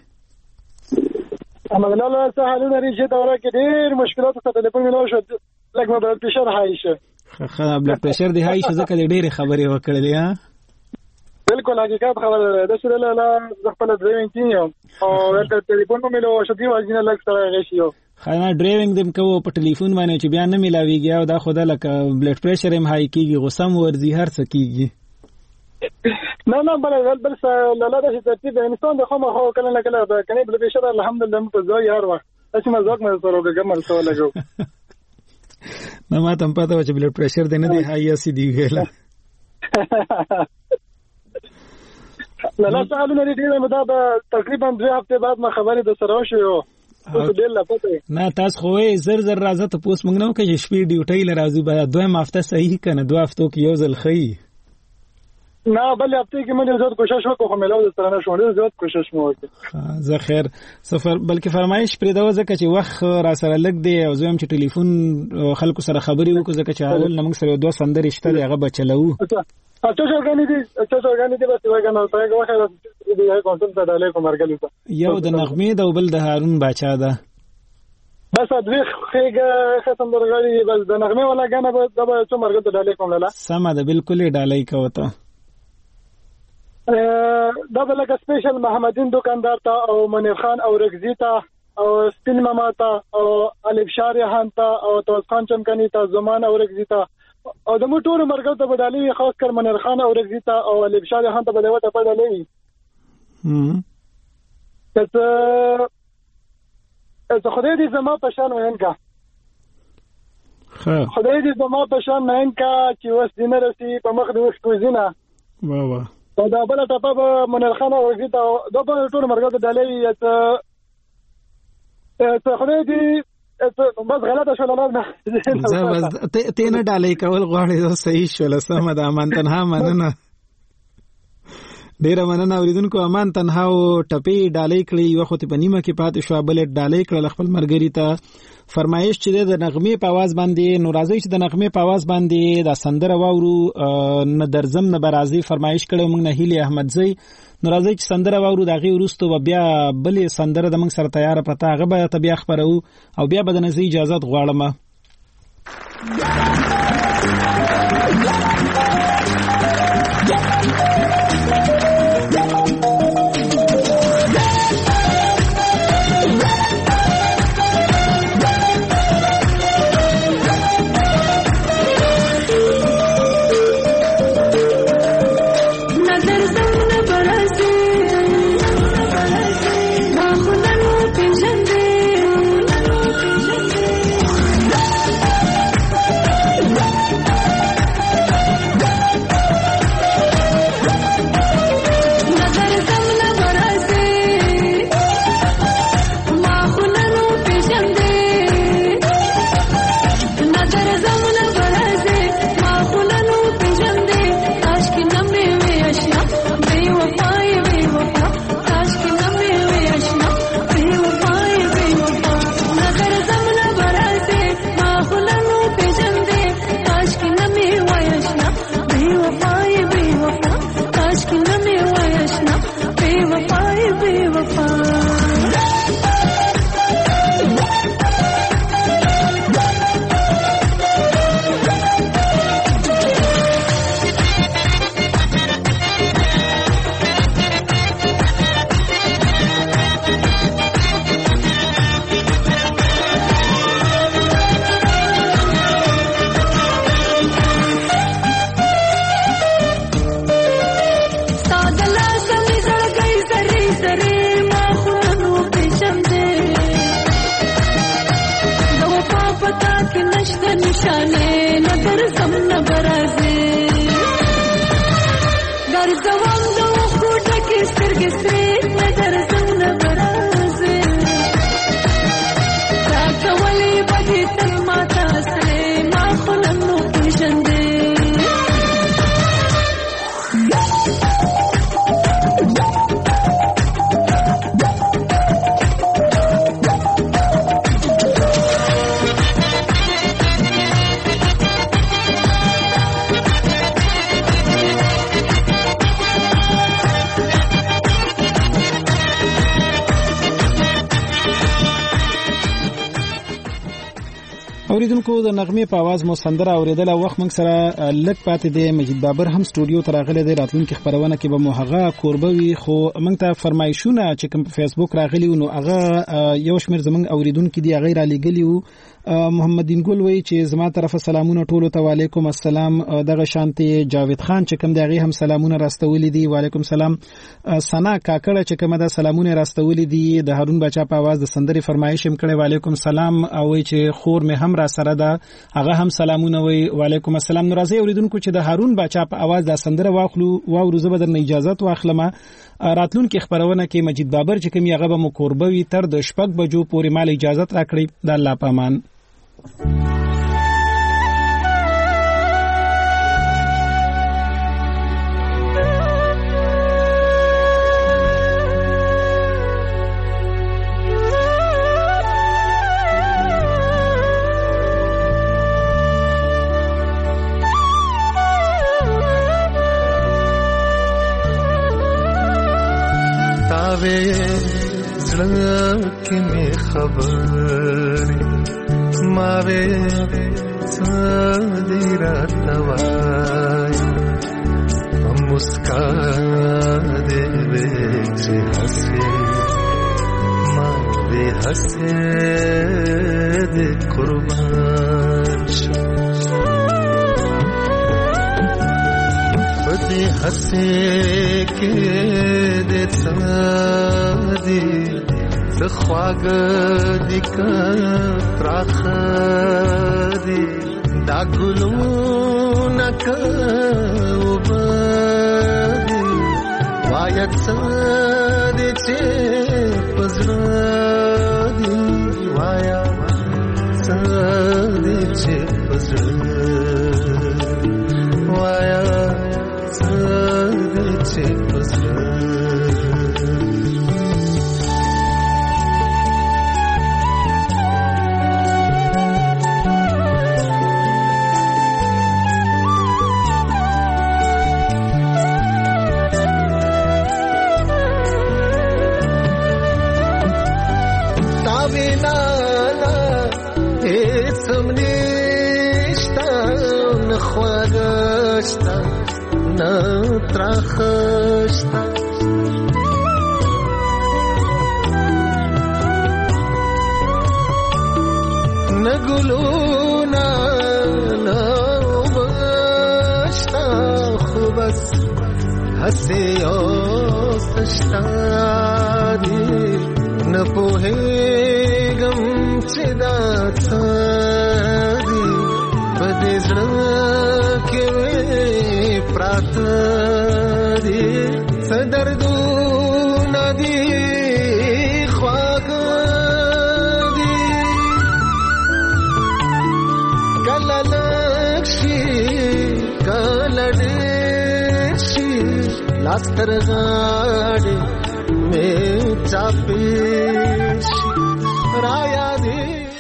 احمد الله څه حالونه لري چې دا ورکه ډېر مشکلات ته ټلیفون ملو شو، لکه ما بلډ پريشر هاي شه. خا بلډ پريشر دی هاي شه ځکه ډېر خبرې وکړلې. ها بالکل حقیقت خبره ده. د سره له خپل ډرایوینګ کینیو او ورته ټلیفون ملو شو دی واجینه لک سره غشيو. خا ډرایوینګ دم کوو په ټلیفون باندې چې بیا نه ملاويږي او دا خدای لکه بلډ پريشر هم هاي کیږي، غوسه ورزي هر څه کیږي. نه نه بل بل لاله د ترتیب انسان د خمه هو کله کله د کني بل بشره الحمدلله په ځای هر وخت چې مزاق مې سره وګمل سو لګو نه ما تم پته و چې بلډ پريشر دی نه دی هاي سي دی ویلا لا لا سوالونه دې مدا تقریبا دوه هفته بعد ما خبرې د سره شو نه تاسو خو زر زر راځه ته پوس موږ نو کې شپې ډیوټي لرازو بیا دوه هفته صحیح کنه دوه هفتو کې یو ځل خي نه بل هفته کې موږ زیات کوشش وکړو خو ملو د سره نه شو زیات کوشش مو وکړ زه خیر سفر بلکې فرمایش پرې دا ځکه چې وخت را سره لګ دی او زه هم چې ټلیفون خلکو سره خبرې وکړو ځکه چې حال موږ سره دوه سندرې شته هغه بچلو اچھا څنګه دي اچھا څنګه دي بس وایګه نو څنګه وخت دې هغه کونسل ته ډالې کوم مرګلې یو د نغمې د بل د هارون باچا ده بس دوی خېګه ختم درغلي بس د نغمې ولا غنه به د څو مرګ ته ډالې کوم لاله سم ده بالکل ډالې کوته دا بل کا سپیشل محمدین دکاندار ته او منیر خان او رغزی ته او سپین ماما ته او الف شاریحان ته او توس خان چمکنی ته زمان او رغزی ته او د موټور مرګ ته بدالي خاص کر منیر خان او رغزی ته او الف شاریحان ته بداوه ته بدالي هم ته ته خدای دې زما په شان وینکا ها خدای دې زما په شان وینکا چې وس دینه رسی په مخ د وښ کوزینه وا وا دا بل ته په منیر خان او رغزی ته دا په ټول مرګ ته بدالي ته ته خدای دې بس غلطه شو نه زه بس ته نه ډالې کول غواړې دا صحیح شو لسمه د امان تنها مننه ډیر مننه اوریدونکو امان تنها او ټپی ډالې کړې یو خو ته په نیمه کې پاتې شو بل ډالې کړل خپل مرګري ته فرمایش چې د نغمې په आवाज باندې نو راځي چې د نغمې په आवाज باندې د سندره واورو نه درزم نه برازي فرمایش کړو موږ نه هیله احمد زئی نو راځي چې سندره واورو دغه ورستو بیا بلې سندره د موږ سره تیار پته هغه به ته بیا خبرو او بیا به د نزي اجازه غواړم اوریدونکو د نغمه په आवाज مو سندره اوریدل وخت موږ سره لک پاتې دی. مجید بابر هم سټوډیو ته راغلی دی. راتلونکي خبرونه کې به مو هغه کوربوي، خو موږ ته فرمایشونه چې کوم په فیسبوک راغلی نو هغه یو شمېر زموږ اوریدونکو دی هغه را لګلی وو. محمد دین ګل وایي چې زما طرفه سلامونه ټولو ته، وعلیکم السلام. دغه شانتي جاوید خان چې کوم دی هغه هم سلامونه راستولي دي، وعلیکم السلام. سنا کاکړه چې کومه ده سلامونه راستولي دي. د هارون بچا په आवाज د سندري فرمایش هم کړي، وعلیکم السلام. او چې خور مې هم را سره ده هغه هم سلامونه وي، وعلیکم السلام. نو راځي اوریدونکو چې د هارون بچا په आवाज د سندره واخلو واورو زه به درنه اجازه واخلم. راتلونکي خبرونه کې مجید بابر چې کوم هغه به مو کوربوي تر د شپږ بجو پورې مال اجازه راکړي. د الله پامان. तावे ज़्लक़ में खबर मावे सादिरा तवाई हम मुस्का दे बेचे हंसे मावे हंसे दे कुर्बान बदे हंसे के दे सादी خواږ دي کراخ دي دا ګلونه کوبدي وایت دې چې پزړه دي وایا دې چې پزړه وایا دې چې پزړه خواږشتا نه تراخشتا نه ګلونا نه وبشتا خو بس هسې اوسشتا دي نه پوهېږم چې دا څه دي په دې زړه پراتدي صدردونه دي خواږه دي کله لږ شي کله ډېر شي لاس تر غاړې مې چاپې شي را یادې